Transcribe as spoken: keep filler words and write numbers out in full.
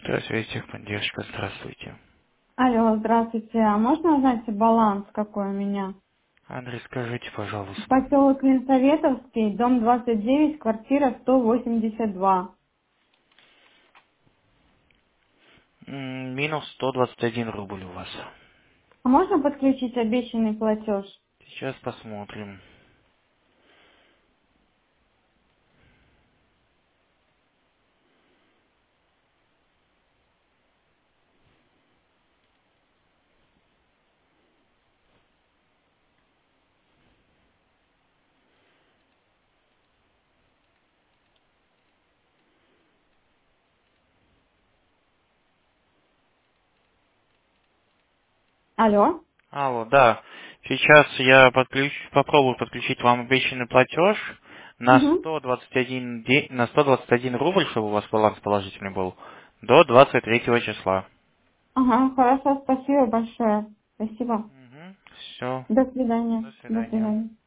Здравствуйте, техподдержка, здравствуйте. Алло, здравствуйте. А можно узнать баланс какой у меня? Адрес скажите, пожалуйста. Поселок Ленсоветовский, дом двадцать девять, квартира сто восемьдесят два. М, Минус сто двадцать один рубль у вас. А можно подключить обещанный платеж? Сейчас посмотрим. Алло? Алло, да. Сейчас я подключ... попробую подключить вам обещанный платеж на Угу. сто двадцать один, де- на сто двадцать один рубль, чтобы у вас баланс положительный был, до двадцать третьего числа. Ага, хорошо, спасибо большое. Спасибо. Угу. Все. До свидания. До До свидания. свидания.